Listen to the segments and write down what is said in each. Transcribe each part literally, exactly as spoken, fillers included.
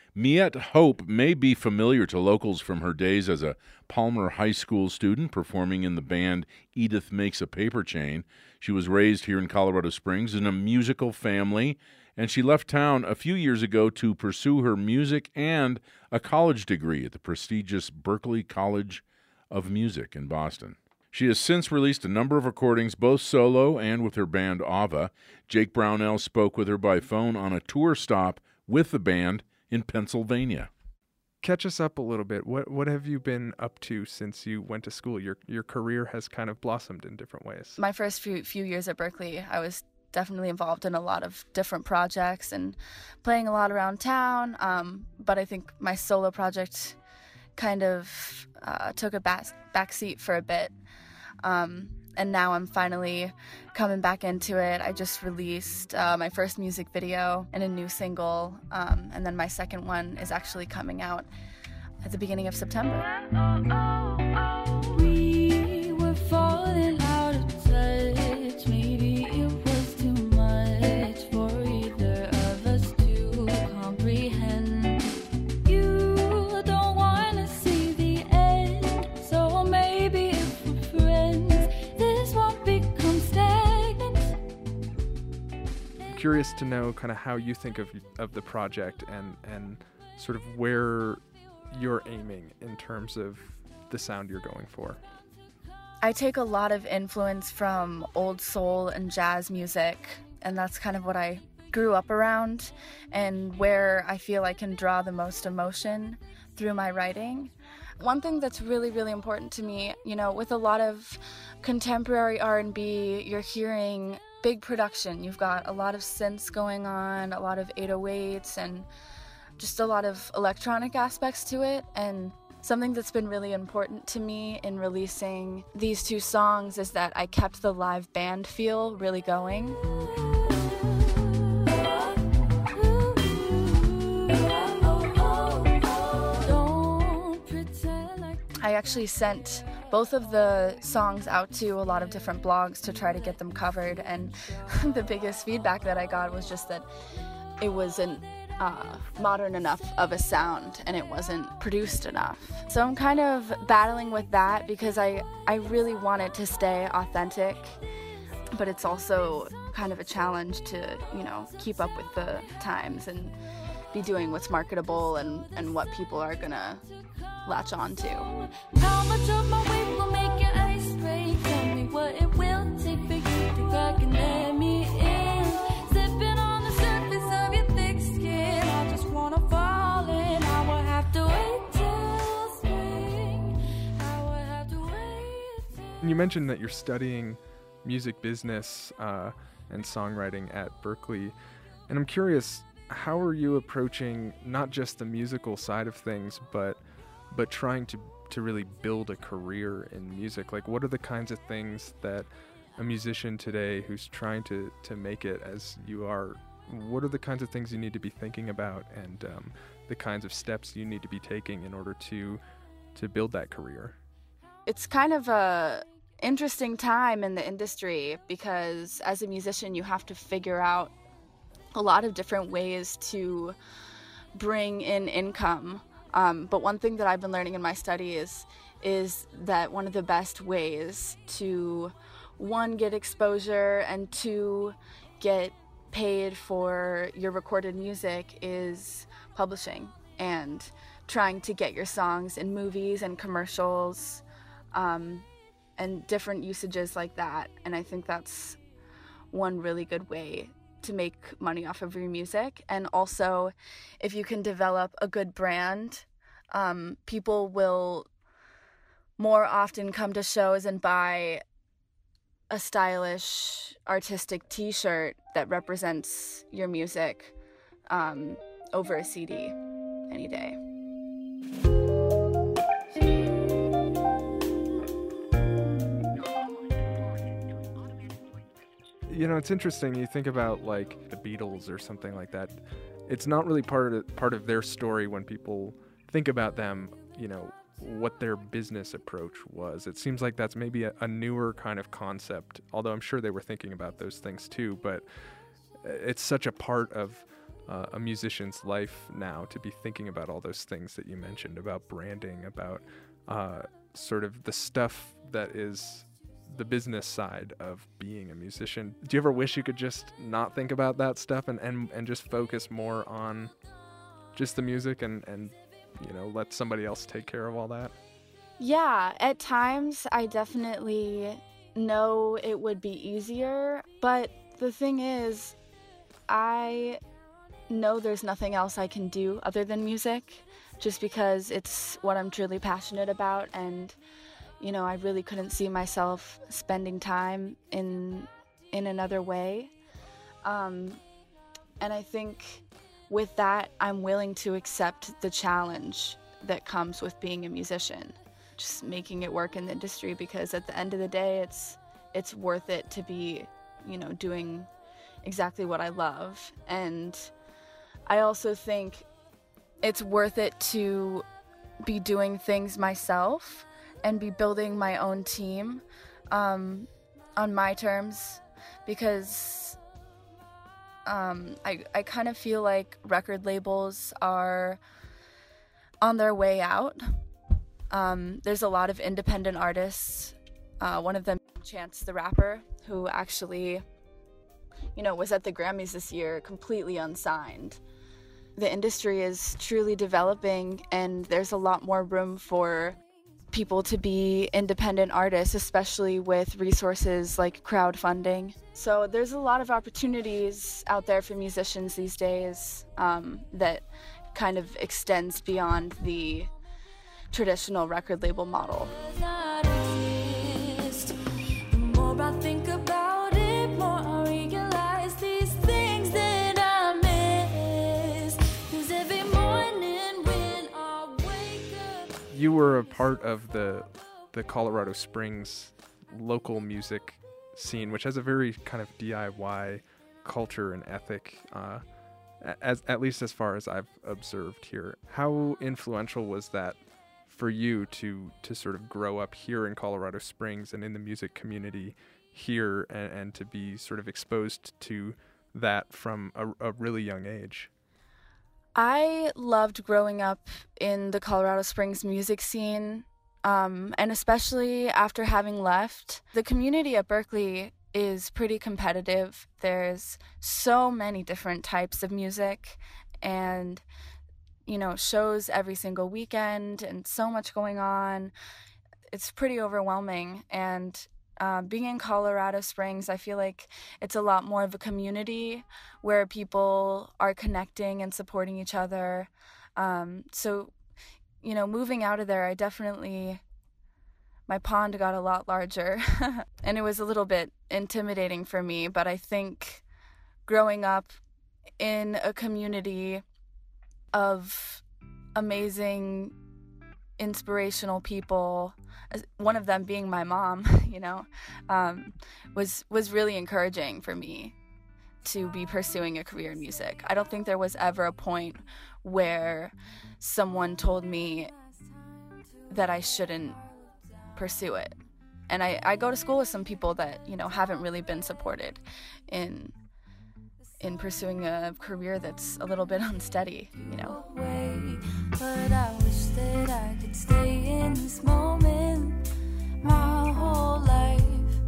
Miette Hope may be familiar to locals from her days as a Palmer High School student performing in the band Edith Makes a Paper Chain. She was raised here in Colorado Springs in a musical family, and she left town a few years ago to pursue her music and a college degree at the prestigious Berklee College of Music in Boston. She has since released a number of recordings, both solo and with her band Ava. Jake Brownell spoke with her by phone on a tour stop with the band in Pennsylvania. Catch us up a little bit. What what have you been up to since you went to school? Your your career has kind of blossomed in different ways. My first few few years at Berklee, I was definitely involved in a lot of different projects and playing a lot around town. Um, but I think my solo project kind of uh, took a back backseat for a bit. Um, and now I'm finally coming back into it. I just released uh, my first music video and a new single, um, and then my second one is actually coming out at the beginning of September. We were falling out of touch. Maybe it was too much for either of us to comprehend. You don't want to see the end, so maybe if we're friends, this won't become stagnant. I'm curious to know kind of how you think of of the project and and sort of where you're aiming in terms of the sound you're going for. I take a lot of influence from old soul and jazz music, and that's kind of what I grew up around and where I feel I can draw the most emotion through my writing. One thing that's really, really important to me, you know, with a lot of contemporary R and B, you're hearing big production. You've got a lot of synths going on, a lot of eight oh eights, and just a lot of electronic aspects to it. And something that's been really important to me in releasing these two songs is that I kept the live band feel really going. I actually sent both of the songs out to a lot of different blogs to try to get them covered, and the biggest feedback that I got was just that it wasn't uh, modern enough of a sound and it wasn't produced enough. So I'm kind of battling with that because I, I really want it to stay authentic, but it's also kind of a challenge to, you know, keep up with the times and be doing what's marketable and, and what people are gonna latch on to. How much of my weight will make your ice break? Tell me what it will take for you to crack and let me in. Sipping on the surface of your thick skin, I just wanna fall in. I will have to wait till spring. I will have to wait till... You mentioned that you're studying music business uh, and songwriting at Berklee, and I'm curious, how are you approaching not just the musical side of things, but but trying to to really build a career in music? Like, what are the kinds of things that a musician today who's trying to to make it as you are, what are the kinds of things you need to be thinking about, and um, the kinds of steps you need to be taking in order to to build that career? It's kind of a interesting time in the industry because as a musician you have to figure out a lot of different ways to bring in income. Um, but one thing that I've been learning in my study is, is that one of the best ways to, one, get exposure, and two, get paid for your recorded music is publishing and trying to get your songs in movies and commercials, um, and different usages like that. And I think that's one really good way to make money off of your music. And also, if you can develop a good brand, um, people will more often come to shows and buy a stylish, artistic t-shirt that represents your music um, over a C D any day. You know, it's interesting. You think about like the Beatles or something like that. It's not really part of part of their story when people think about them, you know, what their business approach was. It seems like that's maybe a, a newer kind of concept, although I'm sure they were thinking about those things too, but it's such a part of uh, a musician's life now to be thinking about all those things that you mentioned about branding, about uh, sort of the stuff that is the business side of being a musician. Do you ever wish you could just not think about that stuff and, and, and just focus more on just the music and, and, you know, let somebody else take care of all that? Yeah, at times I definitely know it would be easier, but the thing is, I know there's nothing else I can do other than music, just because it's what I'm truly passionate about, and you know, I really couldn't see myself spending time in in another way. Um, and I think with that, I'm willing to accept the challenge that comes with being a musician, just making it work in the industry, because at the end of the day, it's it's worth it to be, you know, doing exactly what I love. And I also think it's worth it to be doing things myself and be building my own team um, on my terms, because um, I, I kind of feel like record labels are on their way out. Um, there's a lot of independent artists, uh, one of them Chance the Rapper, who actually, you know, was at the Grammys this year completely unsigned. The industry is truly developing, and there's a lot more room for people to be independent artists, especially with resources like crowdfunding. So there's a lot of opportunities out there for musicians these days um, that kind of extends beyond the traditional record label model. The more I think about it, more I realize these things that I miss. 'Cause every morning when I wake up, You were a part of the the Colorado Springs local music scene, which has a very kind of D I Y culture and ethic, uh, as at least as far as I've observed here. How influential was that for you to to sort of grow up here in Colorado Springs and in the music community here, and, and to be sort of exposed to that from a, a really young age? I loved growing up in the Colorado Springs music scene, um, and especially after having left. The community at Berklee is pretty competitive. There's so many different types of music, and you know, shows every single weekend, and so much going on. It's pretty overwhelming. And uh, being in Colorado Springs, I feel like it's a lot more of a community where people are connecting and supporting each other. Um, so, you know, moving out of there, I definitely, my pond got a lot larger and it was a little bit intimidating for me. But I think growing up in a community of amazing, inspirational people, one of them being my mom, you know, um, was was really encouraging for me to be pursuing a career in music. I don't think there was ever a point where someone told me that I shouldn't pursue it. And I, I go to school with some people that, you know, haven't really been supported in in pursuing a career that's a little bit unsteady, you know. but I wish that I could stay in this moment my whole life.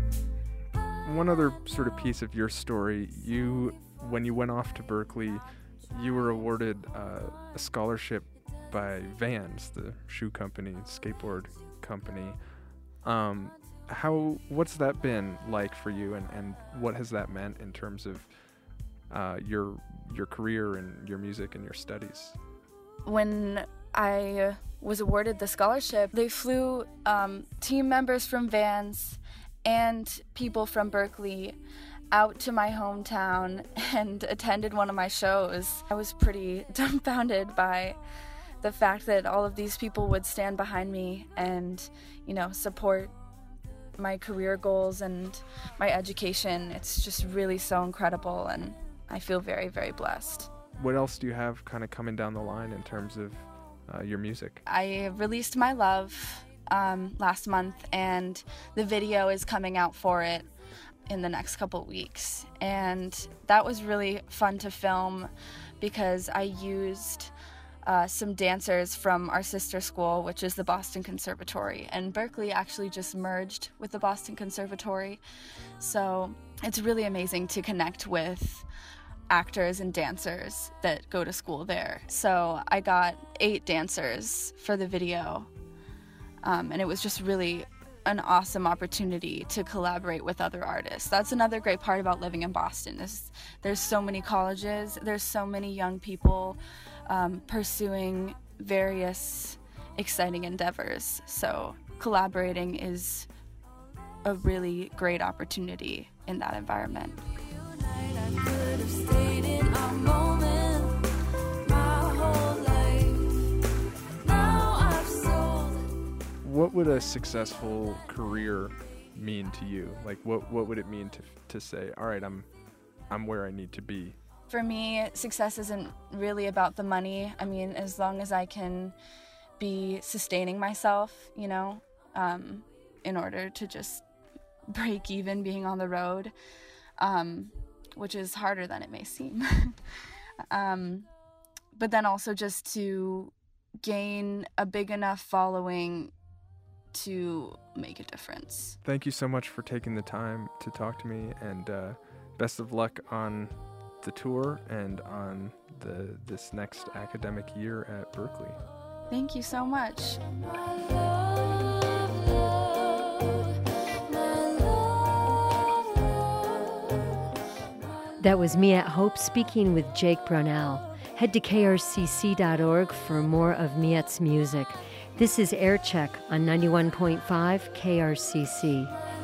One other sort of piece of your story, you, when you went off to Berklee, you were awarded uh, a scholarship by Vans, the shoe company, skateboard company. Um, how, what's that been like for you, and, and what has that meant in terms of uh, your your career and your music and your studies? When I was awarded the scholarship, they flew um, team members from Vans and people from Berklee out to my hometown and attended one of my shows. I was pretty dumbfounded by the fact that all of these people would stand behind me and, you know, support my career goals and my education. It's just really so incredible, and I feel very, very blessed. What else do you have kind of coming down the line in terms of uh, your music? I released My Love um, last month, and the video is coming out for it in the next couple weeks. And that was really fun to film because I used uh, some dancers from our sister school, which is the Boston Conservatory. And Berklee actually just merged with the Boston Conservatory. So it's really amazing to connect with actors and dancers that go to school there. So I got eight dancers for the video, um, and it was just really an awesome opportunity to collaborate with other artists. That's another great part about living in Boston, is there's so many colleges, there's so many young people um, pursuing various exciting endeavors. So collaborating is a really great opportunity in that environment. What would a successful career mean to you? Like, what what would it mean to to say, all right, I'm I'm where I need to be? For me, success isn't really about the money. I mean, as long as I can be sustaining myself, you know, um, in order to just break even being on the road, um, which is harder than it may seem. um, but then also just to gain a big enough following to make a difference. Thank you so much for taking the time to talk to me, and uh, best of luck on the tour and on the this next academic year at Berklee. Thank you so much. That was Mia Hope speaking with Jake Brownell. Head to K R C C dot org for more of Miette's music. This is Air Check on ninety-one point five K R C C.